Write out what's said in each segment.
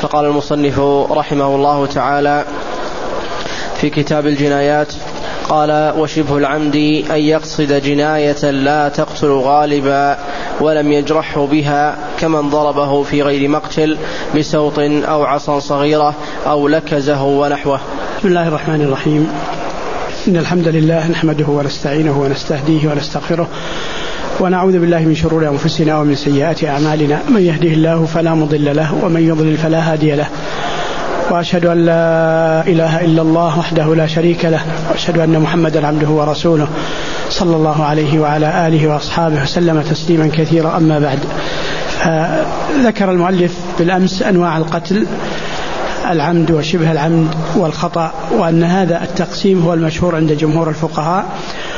فقال المصنف رحمه الله تعالى في كتاب الجنايات قال: وشبه العمد أن يقصد جناية لا تقتل غالبا ولم يجرحه بها، كمن ضربه في غير مقتل بسوط أو عصا صغيرة أو لكزه ونحوه. بسم الله الرحمن الرحيم. إن الحمد لله نحمده ونستعينه ونستهديه ونستغفره ونعوذ بالله من شرور أنفسنا ومن سيئات أعمالنا، من يهده الله فلا مضل له ومن يضلل فلا هادي له، وأشهد أن لا إله إلا الله وحده لا شريك له، وأشهد أن محمدا عبده ورسوله صلى الله عليه وعلى آله وأصحابه وسلم تسليما كثيرا. أما بعد، ذكر المؤلف بالأمس أنواع القتل: العمد وشبه العمد والخطأ، وأن هذا التقسيم هو المشهور عند جمهور الفقهاء.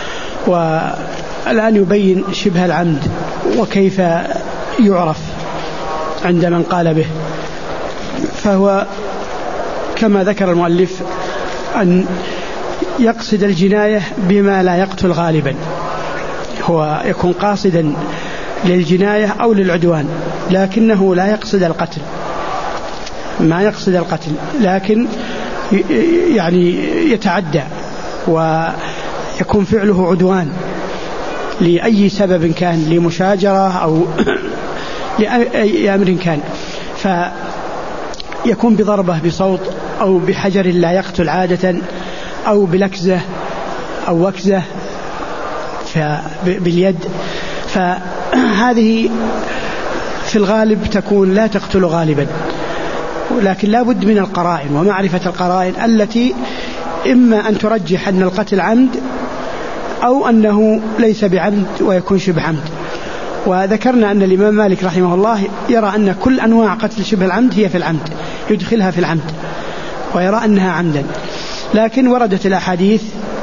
والآن يبين شبه العمد وكيف يعرف عند من قال به. فهو كما ذكر المؤلف أن يقصد الجناية بما لا يقتل غالبا، هو يكون قاصدا للجناية أو للعدوان، لكنه لا يقصد القتل، ما يقصد القتل، لكن يعني يتعدى ويكون فعله عدوان لأي سبب كان، لمشاجرة أو لأي أمر كان، فيكون بضربة بصوت أو بحجر لا يقتل عادة أو بلكزة أو وكزة باليد. فهذه في الغالب تكون لا تقتل غالبا، لكن لا بد من القرائن ومعرفة القرائن التي إما أن ترجح أن القتل عمد أو أنه ليس بعمد ويكون شبه عمد. وذكرنا أن الإمام مالك رحمه الله يرى أن كل أنواع قتل شبه العمد هي في العمد، يدخلها في العمد ويرى أنها عمدا، لكن وردت الأحاديث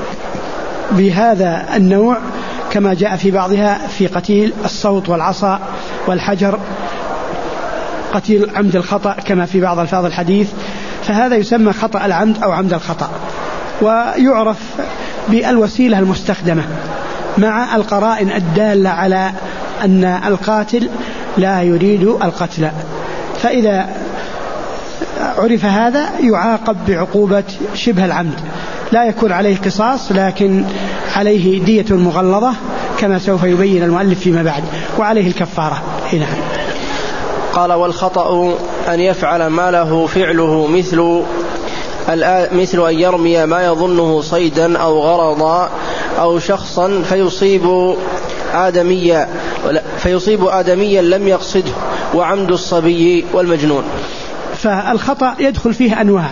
بهذا النوع كما جاء في بعضها في قتيل الصوت والعصا والحجر، قتيل عمد الخطأ كما في بعض الفاظ الحديث، فهذا يسمى خطأ العمد أو عمد الخطأ، ويعرف بالوسيلة المستخدمة مع القرائن الدالة على أن القاتل لا يريد القتل. فإذا عرف هذا يعاقب بعقوبة شبه العمد، لا يكون عليه قصاص لكن عليه دية مغلظة كما سوف يبين المؤلف فيما بعد، وعليه الكفارة. هنا قال: والخطأ أن يفعل ما له فعله مثل أن يرمي ما يظنه صيدا أو غرضا أو شخصا فيصيب آدميا لم يقصده، وعمد الصبي والمجنون. فالخطأ يدخل فيه أنواع: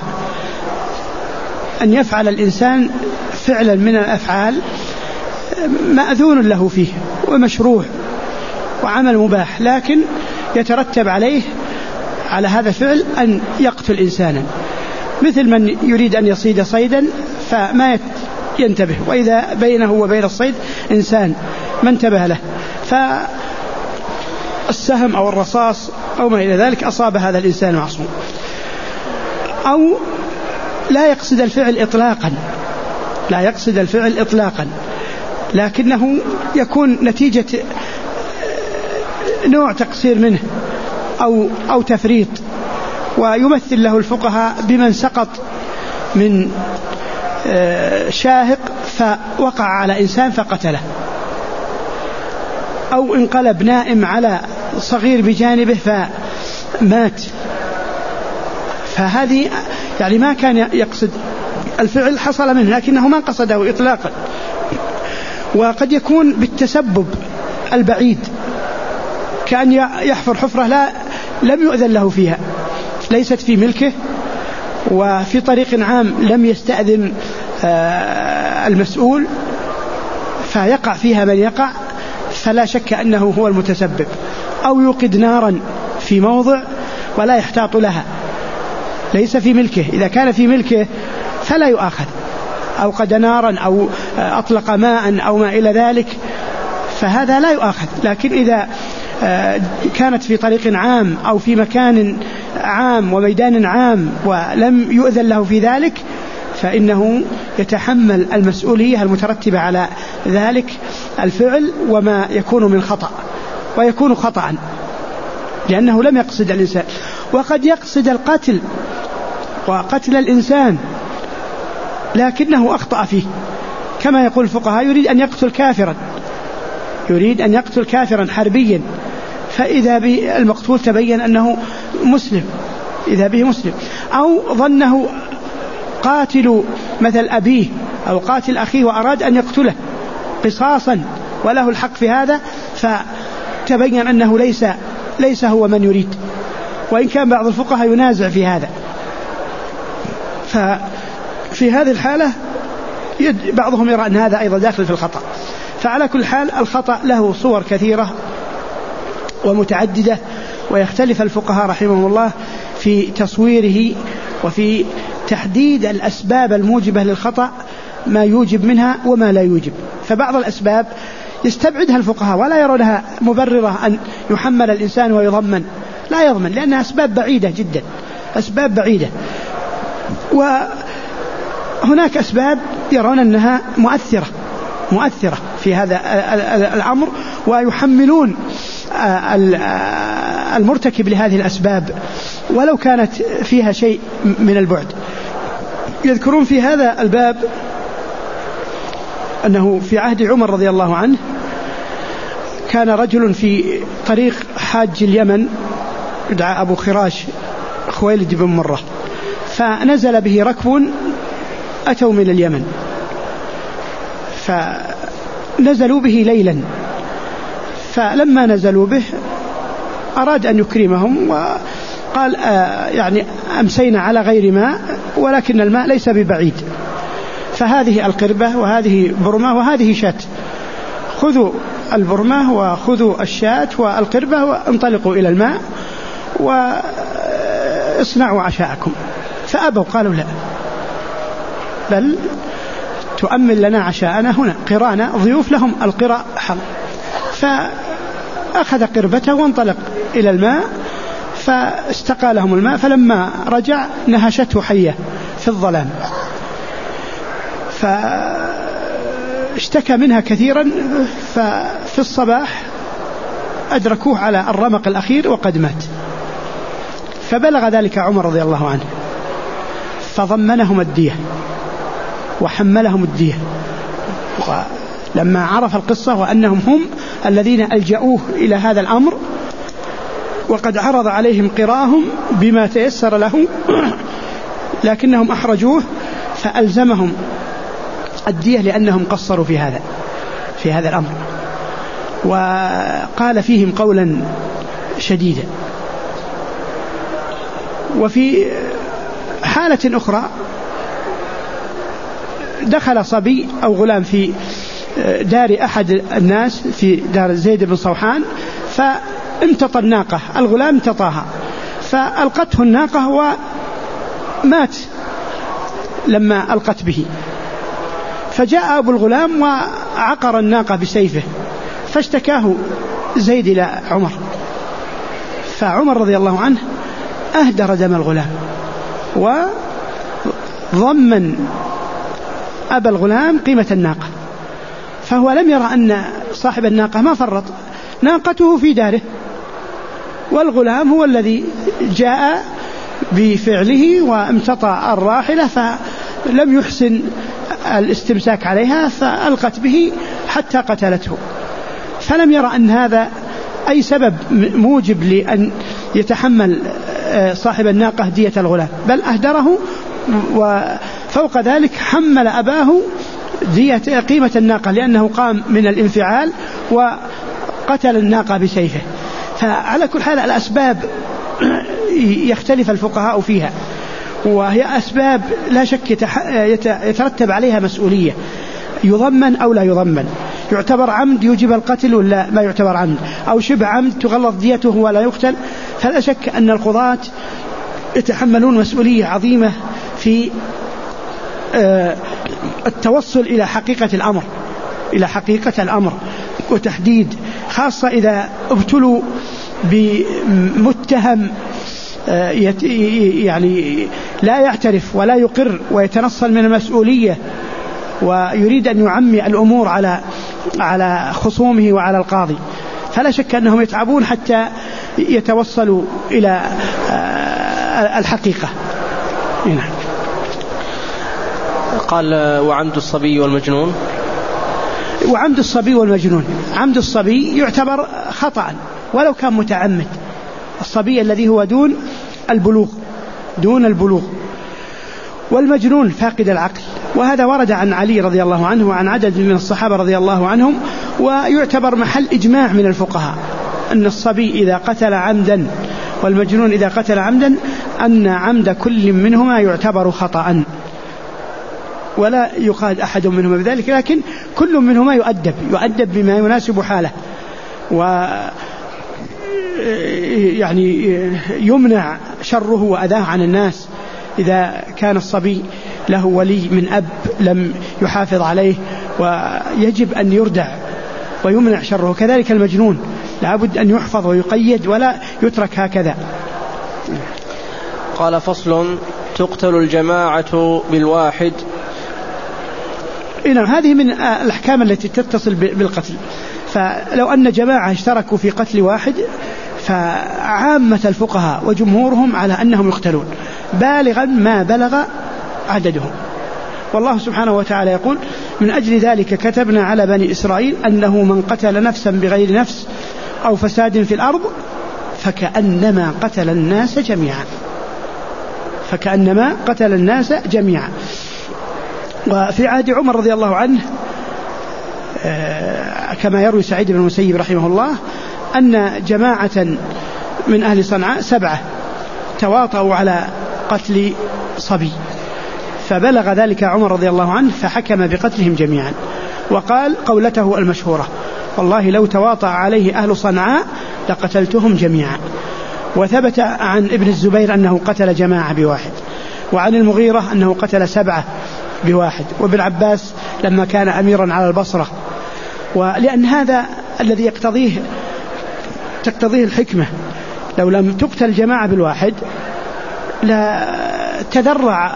أن يفعل الإنسان فعلا من الأفعال مأذون له فيه ومشروع وعمل مباح، لكن يترتب عليه على هذا الفعل أن يقتل إنسانا، مثل من يريد أن يصيد صيدا فما ينتبه، وإذا بينه وبين الصيد إنسان ما انتبه له، فالسهم أو الرصاص أو ما إلى ذلك أصاب هذا الإنسان معصوم. أو لا يقصد الفعل إطلاقا، لكنه يكون نتيجة نوع تقصير منه أو تفريط، ويمثل له الفقهاء بمن سقط من شاهق فوقع على إنسان فقتله، أو انقلب نائم على صغير بجانبه فمات، فهذه يعني ما كان يقصد الفعل، حصل منه لكنه ما قصده إطلاقا. وقد يكون بالتسبب البعيد، كأن يحفر حفرة لم يؤذن له فيها، ليست في ملكه، وفي طريق عام لم يستأذن المسؤول، فيقع فيها من يقع، فلا شك أنه هو المتسبب. أو يوقد نارا في موضع ولا يحتاط لها، ليس في ملكه، إذا كان في ملكه فلا يؤاخذ، أوقد نارا أو أطلق ماء أو ما إلى ذلك فهذا لا يؤاخذ. لكن إذا كانت في طريق عام أو في مكان عام وميدان عام ولم يؤذن له في ذلك فإنه يتحمل المسؤولية المترتبة على ذلك الفعل وما يكون من خطأ، ويكون خطأ لأنه لم يقصد الإنسان. وقد يقصد القتل وقتل الإنسان لكنه أخطأ فيه، كما يقول الفقهاء يريد أن يقتل كافرا حربيا، فإذا به المقتول تبين أنه مسلم، إذا به مسلم، أو ظنه قاتل مثل أبيه أو قاتل أخيه وأراد أن يقتله قصاصا وله الحق في هذا، فتبين أنه ليس هو من يريد، وإن كان بعض الفقهاء ينازع في هذا. ففي هذه الحالة بعضهم يرى أن هذا أيضا داخل في الخطأ. فعلى كل حال الخطأ له صور كثيرة ومتعددة، ويختلف الفقهاء رحمهم الله في تصويره وفي تحديد الأسباب الموجبة للخطأ، ما يوجب منها وما لا يوجب. فبعض الأسباب يستبعدها الفقهاء ولا يرونها مبررة أن يحمل الإنسان ويضمن، لا يضمن، لأنها أسباب بعيدة جدا، أسباب بعيدة. وهناك أسباب يرون أنها مؤثرة في هذا الأمر، ويحملون المرتكب لهذه الأسباب ولو كانت فيها شيء من البعد. يذكرون في هذا الباب أنه في عهد عمر رضي الله عنه كان رجل في طريق حاج اليمن يدعى أبو خراش خويلد بن مرة، فنزل به ركب أتوا من اليمن، فنزلوا به ليلا، فلما نزلوا به أراد أن يكرمهم وقال يعني أمسينا على غير ماء ولكن الماء ليس ببعيد، فهذه القربة وهذه برمة وهذه شاة، خذوا البرمة وخذوا الشاة والقربة وانطلقوا إلى الماء واصنعوا عشاءكم. فأبوا، قالوا لا، بل تؤمن لنا عشاءنا هنا، قرانا ضيوف لهم القراء حظ. فأخذ قربته وانطلق إلى الماء فاستقى لهم الماء، فلما رجع نهشته حية في الظلام، فاشتكى منها كثيرا، ففي الصباح أدركوه على الرمق الأخير وقد مات. فبلغ ذلك عمر رضي الله عنه فضمنهم الدية وحملهم الدية، لما عرف القصة وأنهم هم الذين ألجأوه إلى هذا الأمر، وقد عرض عليهم قراءهم بما تيسر له لكنهم أحرجوه، فألزمهم الدية لأنهم قصروا في هذا الأمر، وقال فيهم قولا شديدا. وفي حالة أخرى دخل صبي أو غلام في دار أحد الناس في دار زيد بن صوحان، فامتطى الناقة، الغلام امتطاها فألقته الناقة ومات لما ألقت به، فجاء أبو الغلام وعقر الناقة بسيفه، فاشتكاه زيد إلى عمر، فعمر رضي الله عنه أهدر دم الغلام وضمن أبا الغلام قيمة الناقة، فهو لم يرى أن صاحب الناقة ما فرط، ناقته في داره والغلام هو الذي جاء بفعله وامتطى الراحلة، فلم يحسن الاستمساك عليها فألقت به حتى قتلته، فلم يرى أن هذا أي سبب موجب لأن يتحمل صاحب الناقة دية الغلام، بل أهدره، وفوق ذلك حمل أباه دية قيمة الناقة لأنه قام من الانفعال وقتل الناقة بسيفه. فعلى كل حال الأسباب يختلف الفقهاء فيها، وهي أسباب لا شك يترتب عليها مسؤولية، يضمن أو لا يضمن، يعتبر عمد يوجب القتل ولا ما يعتبر عمد، أو شبه عمد تغلظ ديته ولا يقتل. فلا شك أن القضاة يتحملون مسؤولية عظيمة في التوصل إلى حقيقة الأمر وتحديد، خاصة إذا ابتلوا بمتهم يعني لا يعترف ولا يقر ويتنصل من المسؤولية ويريد أن يعمي الأمور على خصومه وعلى القاضي. فلا شك أنهم يتعبون حتى يتوصلوا إلى الحقيقة. هنا قال وعمد الصبي والمجنون. وعمد الصبي والمجنون، عمد الصبي يعتبر خطأ ولو كان متعمد، الصبي الذي هو دون البلوغ، والمجنون فاقد العقل. وهذا ورد عن علي رضي الله عنه وعن عدد من الصحابة رضي الله عنهم، ويعتبر محل إجماع من الفقهاء أن الصبي إذا قتل عمدا والمجنون إذا قتل عمدا أن عمد كل منهما يعتبر خطأ، ولا يقاد أحد منهما بذلك، لكن كل منهما يؤدب بما يناسب حاله، ويعني يمنع شره وأذاه عن الناس. إذا كان الصبي له ولي من أب لم يحافظ عليه ويجب أن يردع ويمنع شره، كذلك المجنون لابد أن يحفظ ويقيد ولا يترك هكذا. قال فصل: تقتل الجماعة بالواحد. إنه هذه من الأحكام التي تتصل بالقتل، فلو أن جماعة اشتركوا في قتل واحد فعامة الفقهاء وجمهورهم على أنهم يقتلون بالغا ما بلغ عددهم. والله سبحانه وتعالى يقول: من أجل ذلك كتبنا على بني إسرائيل أنه من قتل نفسا بغير نفس أو فساد في الأرض فكأنما قتل الناس جميعا. وفي عهد عمر رضي الله عنه كما يروي سعيد بن المسيب رحمه الله أن جماعة من أهل صنعاء 7 تواطؤوا على قتل صبي، فبلغ ذلك عمر رضي الله عنه فحكم بقتلهم جميعا، وقال قولته المشهورة: والله لو تواطأ عليه أهل صنعاء لقتلتهم جميعا. وثبت عن ابن الزبير أنه قتل جماعة بواحد، وعن المغيرة أنه قتل 7 بواحد، وابن عباس لما كان أميرا على البصرة. ولأن هذا الذي تقتضيه الحكمة، لو لم تقتل جماعة بالواحد لا تدرع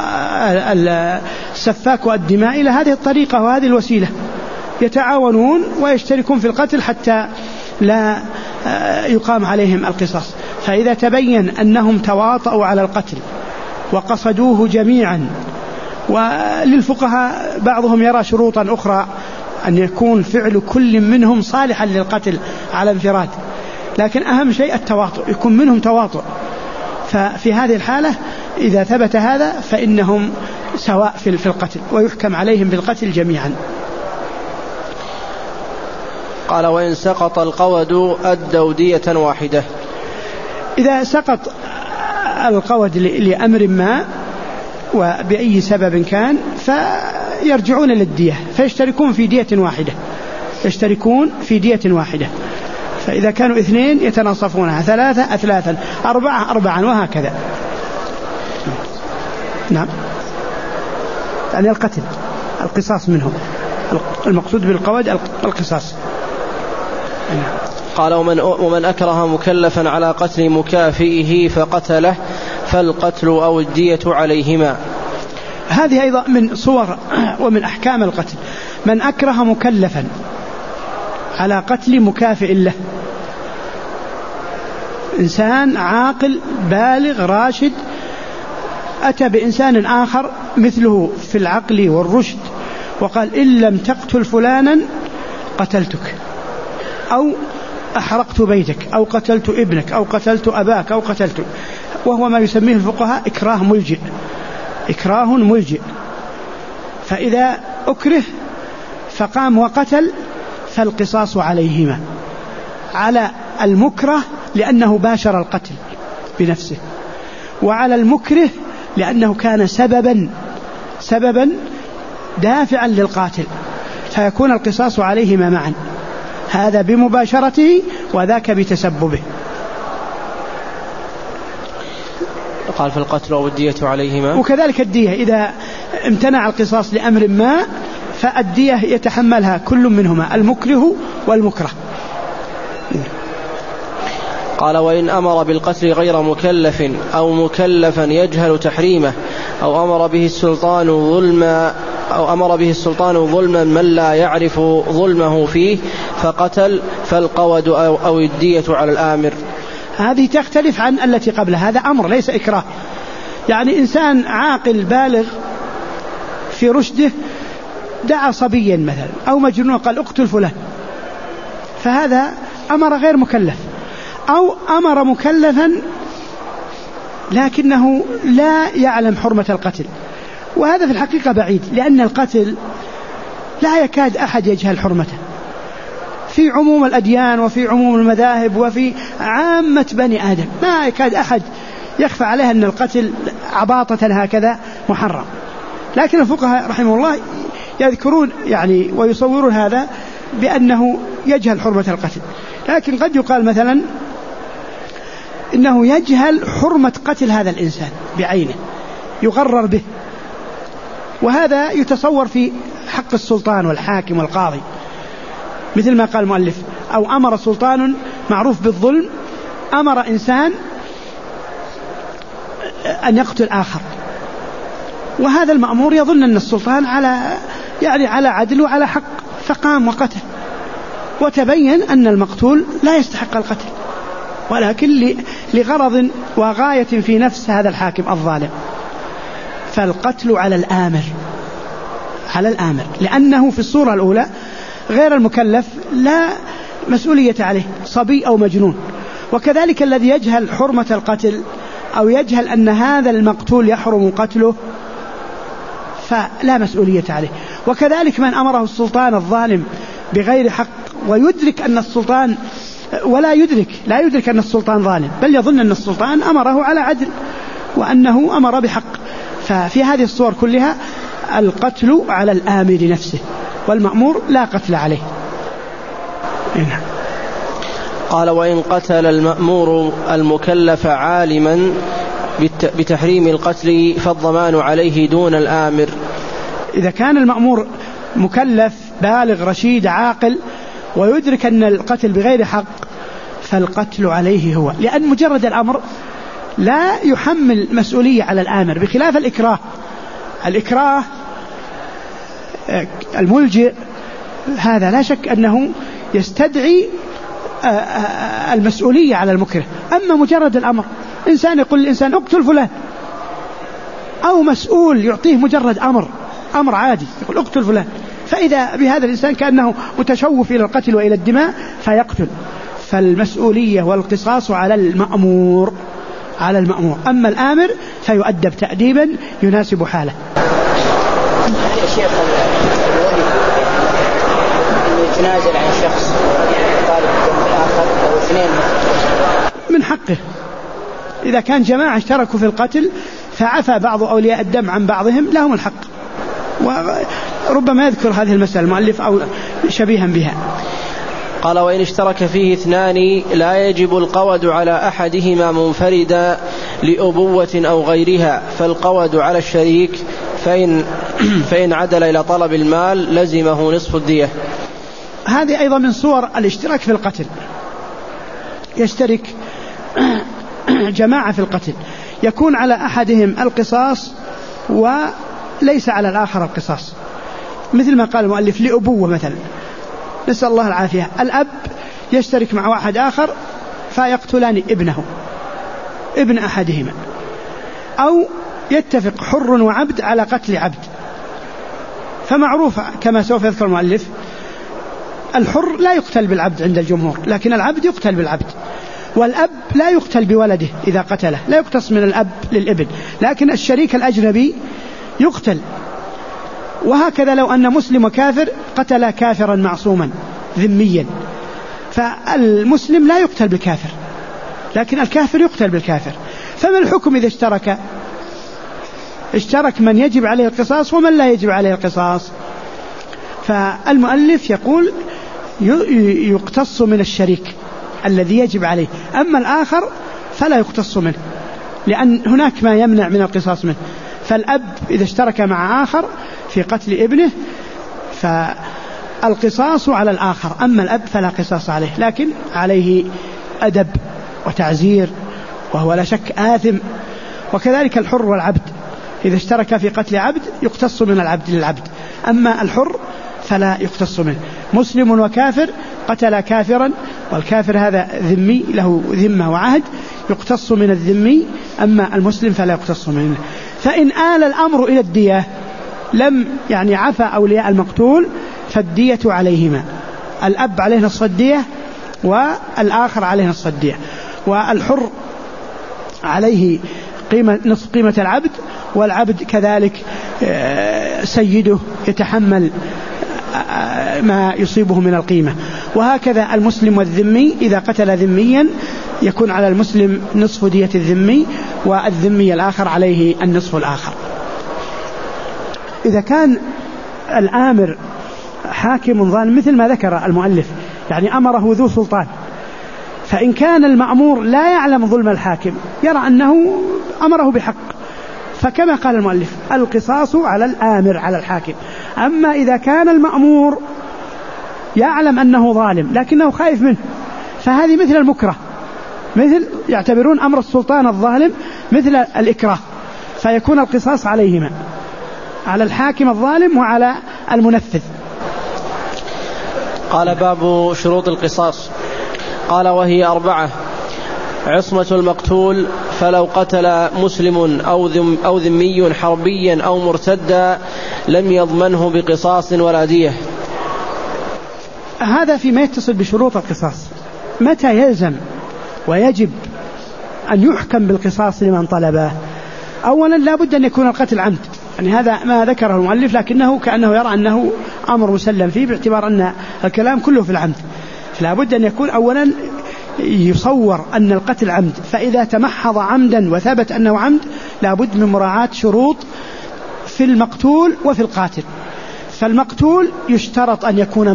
السفاك والدماء إلى هذه الطريقة وهذه الوسيلة، يتعاونون ويشتركون في القتل حتى لا يقام عليهم القصاص. فإذا تبين أنهم تواطؤوا على القتل وقصدوه جميعا، وللفقهاء بعضهم يرى شروطا أخرى أن يكون فعل كل منهم صالحا للقتل على انفراد، لكن أهم شيء التواطؤ، يكون منهم تواطؤ. ففي هذه الحالة إذا ثبت هذا فإنهم سواء في القتل ويحكم عليهم بالقتل جميعا. قال: وإن سقط القود أدوا دية واحدة. إذا سقط القود لأمر ما وبأي سبب كان فيرجعون للدية فيشتركون في دية واحدة. فإذا كانوا 2 يتناصفونها، 3 أثلاثا، 4 4، وهكذا. نعم، يعني القتل القصاص منهم، المقصود بالقود القصاص. قال: ومن أكره مكلفا على قتل مكافئه فقتله فالقتل أو الدية عليهما. هذه أيضا من صور ومن أحكام القتل. من أكره مكلفا على قتل مكافئ له، إنسان عاقل بالغ راشد أتى بإنسان آخر مثله في العقل والرشد وقال: إن لم تقتل فلانا قتلتك، أو أحرقت بيتك، أو قتلت ابنك، أو قتلت أباك، أو قتلت، وهو ما يسميه الفقهاء إكراه ملجئ. فإذا أكره فقام وقتل فالقصاص عليهما، على المكره لأنه باشر القتل بنفسه، وعلى المكره لأنه كان سببا دافعا للقاتل، فيكون القصاص عليهما معا، هذا بمباشرته وذاك بتسببه. قال: فالقتل والدية عليهما. وكذلك الدية إذا امتنع القصاص لأمر ما فالدية يتحملها كل منهما، المكره والمكره. قال: وإن أمر بالقتل غير مكلف أو مكلفا يجهل تحريمه أو أمر به السلطان ظلما من لا يعرف ظلمه فيه فقتل فالقود أو الدية على الآمر. هذه تختلف عن التي قبلها، هذا أمر ليس إكراه. يعني إنسان عاقل بالغ في رشده دعا صبيا مثلا أو مجنون قال اقتل فلان، فهذا أمر غير مكلف، أو أمر مكلفا لكنه لا يعلم حرمة القتل، وهذا في الحقيقة بعيد، لأن القتل لا يكاد أحد يجهل حرمته في عموم الأديان وفي عموم المذاهب وفي عامة بني آدم، ما يكاد أحد يخفى عليه أن القتل عباطة هكذا محرم. لكن الفقهاء رحمه الله يذكرون يعني ويصورون هذا بأنه يجهل حرمة القتل، لكن قد يقال مثلا إنه يجهل حرمة قتل هذا الإنسان بعينه يغرر به، وهذا يتصور في حق السلطان والحاكم والقاضي، مثل ما قال المؤلف: أو أمر سلطان معروف بالظلم أمر إنسان أن يقتل آخر، وهذا المأمور يظن أن السلطان على عدل وعلى حق، فقام وقتل، وتبين أن المقتول لا يستحق القتل، ولكن لغرض وغاية في نفس هذا الحاكم الظالم. فالقتل على الآمر لأنه في الصورة الأولى غير المكلف لا مسؤولية عليه، صبي أو مجنون، وكذلك الذي يجهل حرمة القتل أو يجهل أن هذا المقتول يحرم قتله فلا مسؤولية عليه. وكذلك من أمره السلطان الظالم بغير حق ويدرك أن السلطان لا يدرك أن السلطان ظالم، بل يظن أن السلطان أمره على عدل وأنه أمر بحق، ففي هذه الصور كلها القتل على الآمر نفسه، والمأمور لا قتل عليه. قال: وإن قتل المأمور المكلف عالما بتحريم القتل فالضمان عليه دون الآمر. إذا كان المأمور مكلف بالغ رشيد عاقل ويدرك أن القتل بغير حق فالقتل عليه هو، لأن مجرد الأمر لا يحمل مسؤولية على الآمر، بخلاف الإكراه الملجئ هذا لا شك أنه يستدعي المسؤولية على المكره. أما مجرد الأمر، إنسان يقول للإنسان اقتل فلان، أو مسؤول يعطيه مجرد أمر عادي يقول اقتل فلان، فإذا بهذا الإنسان كأنه متشوف إلى القتل وإلى الدماء فيقتل، فالمسؤولية والقصاص على المأمور. أما الآمر فيؤدب تأديبا يناسب حاله. يا شيخ يتنازل عن شخص طالب الدم الآخر أو اثنين من حقه، إذا كان جماعة اشتركوا في القتل فعفى بعض أولياء الدم عن بعضهم لهم الحق، وربما يذكر هذه المسألة المؤلف أو شبيها بها. قال: وإن اشترك فيه اثنان لا يجب القود على أحدهما منفردا لأبوة أو غيرها، فالقود على الشريك، فإن عدل إلى طلب المال لزمه نصف الدية. هذه أيضا من صور الاشتراك في القتل، يشترك جماعة في القتل، يكون على أحدهم القصاص وليس على الآخر القصاص، مثل ما قال المؤلف لأبوة مثلا، نسأل الله العافية، الأب يشترك مع واحد آخر فيقتلان ابن أحدهما، أو يتفق حر وعبد على قتل عبد، فمعروف كما سوف يذكر المؤلف الحر لا يقتل بالعبد عند الجمهور، لكن العبد يقتل بالعبد، والأب لا يقتل بولده إذا قتله، لا يقتص من الأب للابن، لكن الشريك الأجنبي يقتل. وهكذا لو أن مسلم وكافر قتل كافرا معصوما ذميا، فالمسلم لا يقتل بالكافر لكن الكافر يقتل بالكافر، فما الحكم إذا اشترك من يجب عليه القصاص ومن لا يجب عليه القصاص؟ فالمؤلف يقول يقتص من الشريك الذي يجب عليه، أما الآخر فلا يقتص منه، لأن هناك ما يمنع من القصاص منه. فالأب إذا اشترك مع آخر في قتل ابنه فالقصاص على الآخر، أما الأب فلا قصاص عليه، لكن عليه أدب وتعزير وهو لا شك آثم. وكذلك الحر والعبد إذا اشترك في قتل عبد يقتص من العبد للعبد، أما الحر فلا يقتص منه. مسلم وكافر قتل كافرا، والكافر هذا ذمي له ذمة وعهد، يقتص من الذمي، أما المسلم فلا يقتص منه. فإن آل الأمر إلى الدية لم عفى أولياء المقتول فالدية عليهما، الأب عليه نصف الدية والآخر عليه نصف الدية، والحر عليه نصف قيمة العبد، والعبد كذلك سيده يتحمل ما يصيبه من القيمة. وهكذا المسلم والذمي، إذا قتل ذميا يكون على المسلم نصف دية الذمي، والذمي الآخر عليه النصف الآخر. إذا كان الآمر حاكم ظالم مثل ما ذكر المؤلف، أمره ذو سلطان، فإن كان المأمور لا يعلم ظلم الحاكم يرى أنه أمره بحق، فكما قال المؤلف القصاص على الآمر على الحاكم. أما إذا كان المأمور يعلم أنه ظالم لكنه خايف منه، فهذه مثل المكره، يعتبرون أمر السلطان الظالم مثل الإكراه، فيكون القصاص عليهما، على الحاكم الظالم وعلى المنفذ. قال باب شروط القصاص. قال وهي 4: عصمة المقتول، فلو قتل مسلم أو ذمي حربيا أو مرتدا لم يضمنه بقصاص ولا دية. هذا فيما يتصل بشروط القصاص. متى يلزم ويجب أن يحكم بالقصاص لمن طلبه؟ أولا لا بد أن يكون القتل عمد، هذا ما ذكره المؤلف، لكنه كأنه يرى أنه أمر مسلم فيه باعتبار أن الكلام كله في العمد. فلا بد أن يكون أولا يصور أن القتل عمد، فإذا تمحض عمدا وثبت أنه عمد لا بد من مراعاة شروط في المقتول وفي القاتل. فالمقتول يشترط أن يكون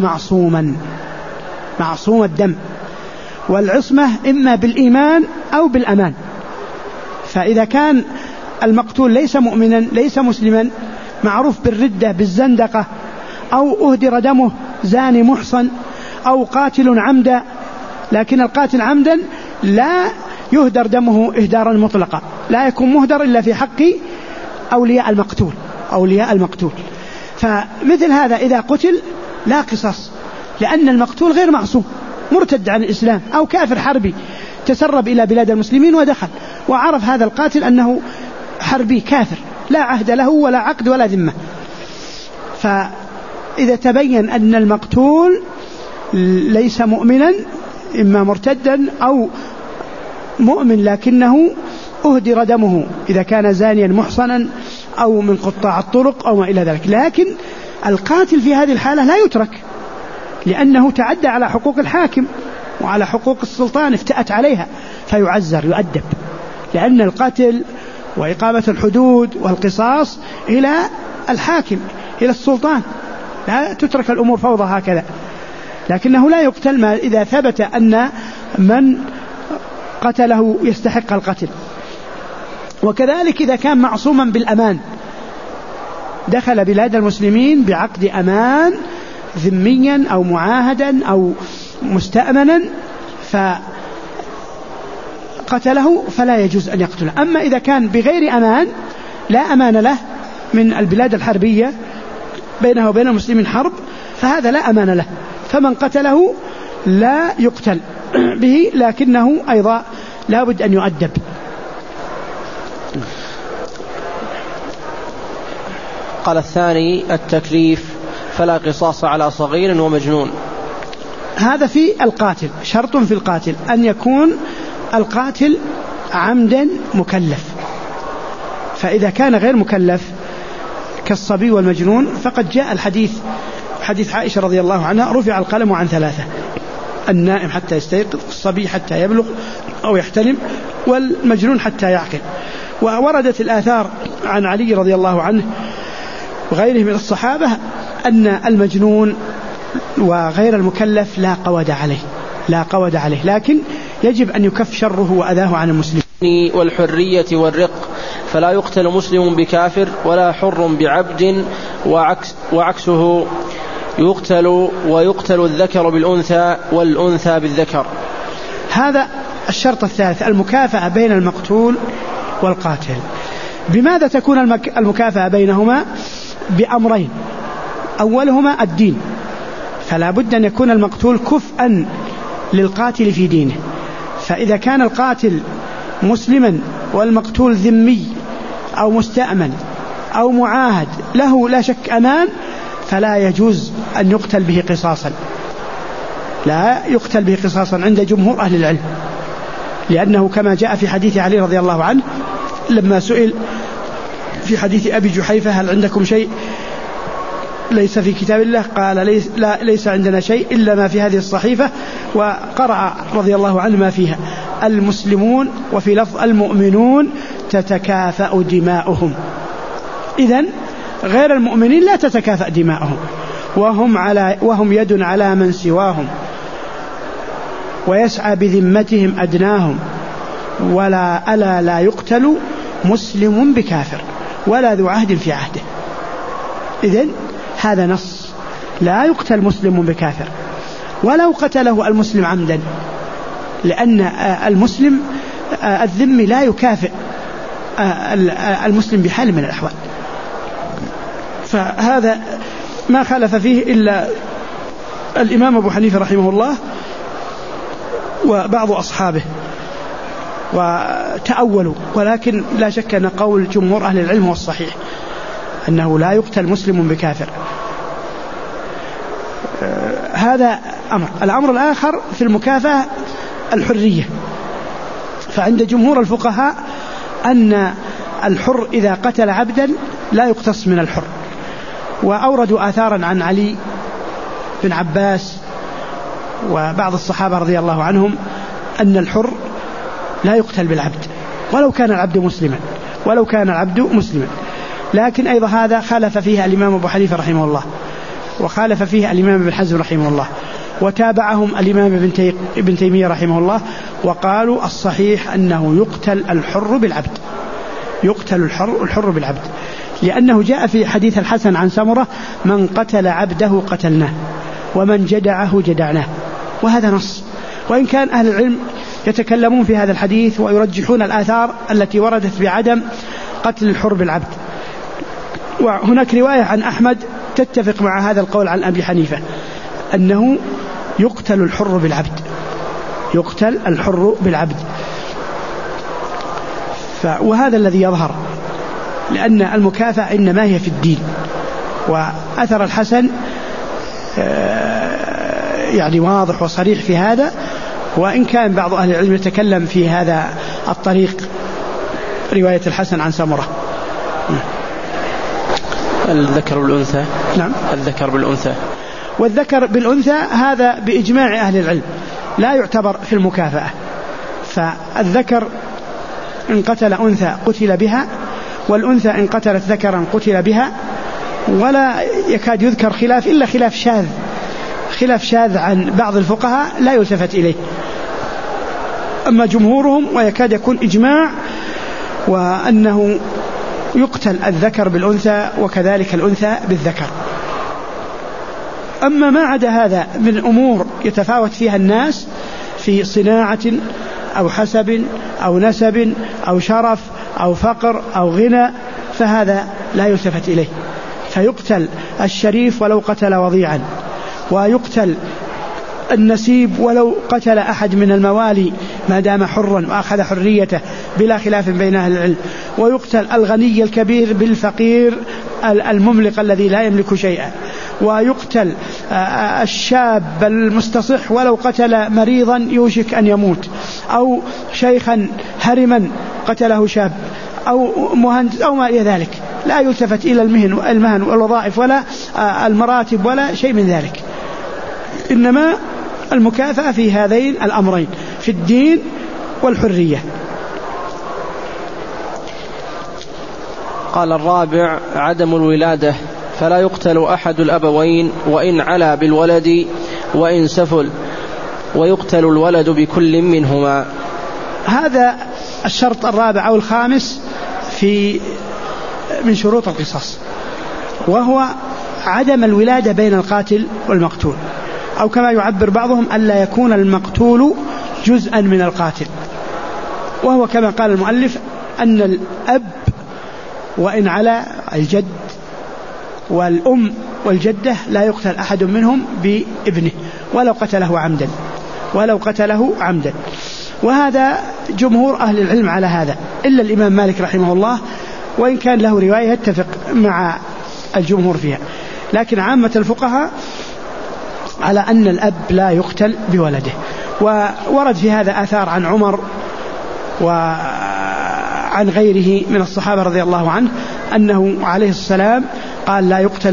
معصوم الدم، والعصمة إما بالإيمان أو بالأمان. فإذا كان المقتول ليس مؤمنا ليس مسلما، معروف بالردة بالزندقة، أو أهدر دمه زاني محصن، أو قاتل عمدا، لكن القاتل عمدا لا يهدر دمه إهدارا مطلقا، لا يكون مهدر إلا في حق أولياء المقتول. فمثل هذا إذا قتل لا قصاص، لأن المقتول غير معصوم، مرتد عن الإسلام أو كافر حربي تسرب إلى بلاد المسلمين ودخل، وعرف هذا القاتل أنه حربي كافر لا عهد له ولا عقد ولا ذمة. فإذا تبين أن المقتول ليس مؤمنا، إما مرتدا أو مؤمن لكنه أهدر دمه إذا كان زانيا محصنا أو من قطاع الطرق أو ما إلى ذلك، لكن القاتل في هذه الحالة لا يترك، لأنه تعدى على حقوق الحاكم وعلى حقوق السلطان، افتأت عليها، فيعزر يؤدب، لأن القتل وإقامة الحدود والقصاص إلى الحاكم إلى السلطان، لا تترك الأمور فوضى هكذا. لكنه لا يقتل إذا ثبت أن من قتله يستحق القتل. وكذلك إذا كان معصوما بالأمان، دخل بلاد المسلمين بعقد أمان ذميا أو معاهدا أو مستأمنا فقتله فلا يجوز أن يقتله. أما إذا كان بغير أمان، لا أمان له من البلاد الحربية بينه وبين المسلمين حرب، فهذا لا أمان له، فمن قتله لا يقتل به، لكنه أيضا لا بد أن يؤدب. قال الثاني التكليف، فلا قصاص على صغير ومجنون. هذا في القاتل، شرط في القاتل أن يكون القاتل عمدا مكلف، فإذا كان غير مكلف كالصبي والمجنون فقد جاء الحديث، حديث عائشة رضي الله عنها: رفع القلم عن 3، النائم حتى يستيقظ، الصبي حتى يبلغ أو يحتلم، والمجنون حتى يعقل. ووردت الآثار عن علي رضي الله عنه وغيره من الصحابة أن المجنون وغير المكلف لا قود عليه، لكن يجب أن يكف شره وأذاه عن المسلمين. والحرية والرق، فلا يقتل مسلم بكافر ولا حر بعبد، وعكسه يقتل، ويقتل الذكر بالأنثى والأنثى بالذكر. هذا الشرط الثالث، المكافأة بين المقتول والقاتل. بماذا تكون المكافأة بينهما؟ بأمرين: أولهما الدين، فلا بد أن يكون المقتول كفءا للقاتل في دينه. فإذا كان القاتل مسلما والمقتول ذمي أو مستأمن أو معاهد له لا شك أمان، فلا يجوز أن يقتل به قصاصا، لا يقتل به قصاصا عند جمهور أهل العلم، لأنه كما جاء في حديث علي رضي الله عنه لما سئل في حديث أبي جحيفة هل عندكم شيء ليس في كتاب الله؟ قال ليس عندنا شيء إلا ما في هذه الصحيفة، وقرأ رضي الله عنه ما فيها: المسلمون وفي لفظ المؤمنون تتكافأ دماؤهم. إذن غير المؤمنين لا تتكافأ دماؤهم، وهم يد على من سواهم، ويسعى بذمتهم أدناهم، ألا لا يقتل مسلم بكافر ولا ذو عهد في عهده. إذن هذا نص، لا يقتل مسلم بكافر ولو قتله المسلم عمدا، لأن المسلم الذمي لا يكافئ المسلم بحال من الأحوال. فهذا ما خالف فيه إلا الإمام أبو حنيفة رحمه الله وبعض أصحابه وتأولوا، ولكن لا شك أن قول جمهور أهل العلم هو الصحيح، أنه لا يقتل مسلم بكافر. هذا أمر. الأمر الآخر في المكافأة الحرية، فعند جمهور الفقهاء أن الحر إذا قتل عبدا لا يقتص من الحر، وأوردوا آثارا عن علي بن عباس وبعض الصحابة رضي الله عنهم أن الحر لا يقتل بالعبد ولو كان العبد مسلما، لكن أيضا هذا خالف فيه الإمام أبو حنيفة رحمه الله، وخالف فيه الإمام ابن حزم رحمه الله، وتابعهم الإمام ابن تيمية رحمه الله، وقالوا الصحيح أنه يقتل الحر بالعبد، يقتل الحر بالعبد، لأنه جاء في حديث الحسن عن سمرة: من قتل عبده قتلناه ومن جدعه جدعناه. وهذا نص، وإن كان أهل العلم يتكلمون في هذا الحديث ويرجحون الآثار التي وردت بعدم قتل الحر بالعبد. وهناك رواية عن أحمد تتفق مع هذا القول عن أبي حنيفة أنه يقتل الحر بالعبد، وهذا الذي يظهر، لأن المكافأة إنما هي في الدين. وأثر الحسن يعني واضح وصريح في هذا، وإن كان بعض أهل العلم يتكلم في هذا الطريق رواية الحسن عن سمرة. الذكر بالأنثى. نعم، الذكر بالأنثى. والذكر بالأنثى هذا بإجماع أهل العلم لا يعتبر في المكافأة، فالذكر إن قتل أنثى قتل بها، والأنثى إن قتلت ذكرا قتل بها، ولا يكاد يذكر خلاف إلا خلاف شاذ عن بعض الفقهاء لا يلتفت إليه. أما جمهورهم ويكاد يكون إجماع، وأنه يقتل الذكر بالأنثى وكذلك الأنثى بالذكر. أما ما عدا هذا من أمور يتفاوت فيها الناس في صناعة أو حسب أو نسب أو شرف أو فقر أو غنى، فهذا لا يلتفت إليه، فيقتل الشريف ولو قتل وضيعا، ويقتل النسيب ولو قتل أحد من الموالي ما دام حرا وأخذ حريته بلا خلاف بين أهل العلم، ويقتل الغني الكبير بالفقير المملق الذي لا يملك شيئا، ويقتل الشاب المستصح ولو قتل مريضا يوشك أن يموت، أو شيخا هرما قتله شاب، أو مهندس أو ما إلى ذلك. لا يلتفت إلى المهن والوظائف ولا المراتب ولا شيء من ذلك، إنما المكافأة في هذين الأمرين، في الدين والحرية. قال الرابع: عدم الولادة، فلا يقتل أحد الأبوين وإن علا بالولد وإن سفل، ويقتل الولد بكل منهما. هذا الشرط الرابع أو الخامس من شروط القصاص، وهو عدم الولادة بين القاتل والمقتول، أو كما يعبر بعضهم ألا يكون المقتول جزءا من القاتل، وهو كما قال المؤلف أن الأب وإن على الجد والأم والجدة لا يقتل أحد منهم بابنه ولو قتله عمدا. وهذا جمهور أهل العلم على هذا إلا الإمام مالك رحمه الله، وإن كان له رواية يتفق مع الجمهور فيها، لكن عامة الفقهاء على أن الأب لا يقتل بولده. وورد في هذا آثار عن عمر وعن غيره من الصحابة رضي الله عنه أنه عليه السلام قال لا يقتل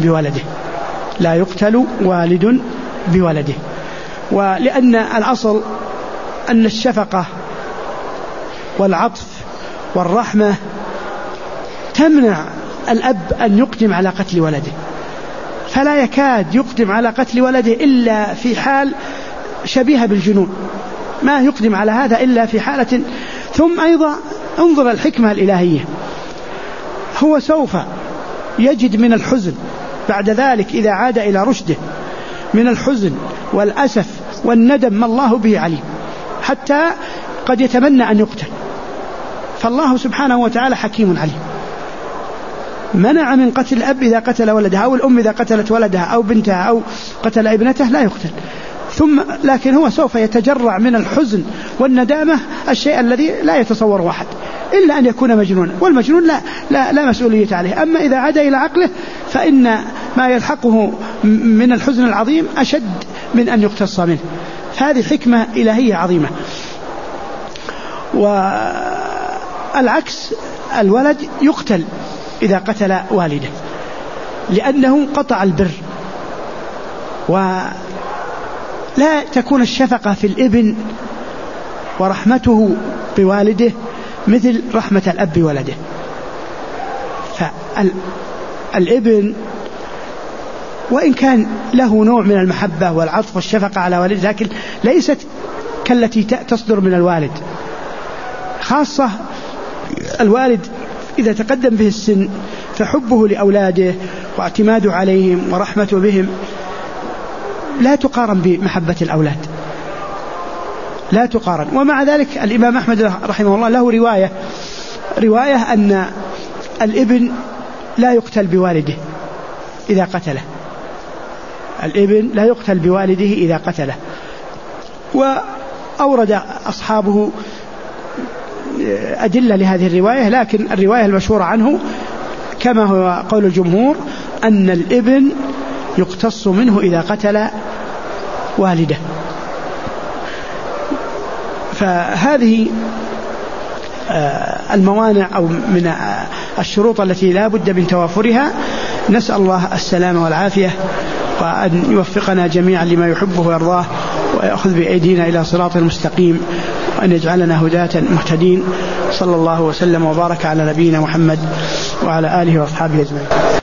والد بولده. ولأن الأصل أن الشفقة والعطف والرحمة تمنع الأب أن يقدم على قتل ولده، فلا يكاد يقدم على قتل ولده إلا في حال شبيهة بالجنون، ما يقدم على هذا إلا في حالة. ثم أيضا انظر الحكمة الإلهية، هو سوف يجد من الحزن بعد ذلك إذا عاد إلى رشده من الحزن والأسف والندم ما الله به عليم، حتى قد يتمنى أن يقتل. فالله سبحانه وتعالى حكيم عليم، منع من قتل الأب إذا قتل ولدها أو الأم إذا قتلت ولدها أو بنتها أو قتل ابنته لا يقتل. ثم لكن هو سوف يتجرع من الحزن والندامة الشيء الذي لا يتصوره أحد إلا أن يكون مجنونا، والمجنون لا مسؤولية عليه. أما إذا عاد إلى عقله فإن ما يلحقه من الحزن العظيم أشد من أن يقتص منه. هذه حكمة إلهية عظيمة. والعكس الولد يقتل إذا قتل والده لأنه قطع البر، ولا تكون الشفقة في الابن ورحمته بوالده مثل رحمة الأب بولده. فالابن وإن كان له نوع من المحبة والعطف والشفقة على والده، لكن ليست كالتي تصدر من الوالد، خاصة الوالد إذا تقدم به السن فحبه لأولاده واعتماده عليهم ورحمته بهم لا تقارن بمحبة الأولاد، لا تقارن. ومع ذلك الإمام أحمد رحمه الله له رواية أن الابن لا يقتل بوالده إذا قتله، الابن لا يقتل بوالده إذا قتله. وأورد أصحابه أدلة لهذه الرواية، لكن الرواية المشهورة عنه كما هو قول الجمهور أن الابن يقتص منه إذا قتل والده. فهذه الموانع أو من الشروط التي لا بد من توافرها. نسأل الله السلامة والعافية، وأن يوفقنا جميعا لما يحبه ويرضاه، ويأخذ بأيدينا إلى صراط المستقيم، وأن يجعلنا هداة مهتدين. صلى الله وسلم وبارك على نبينا محمد وعلى آله وأصحابه أجمعين.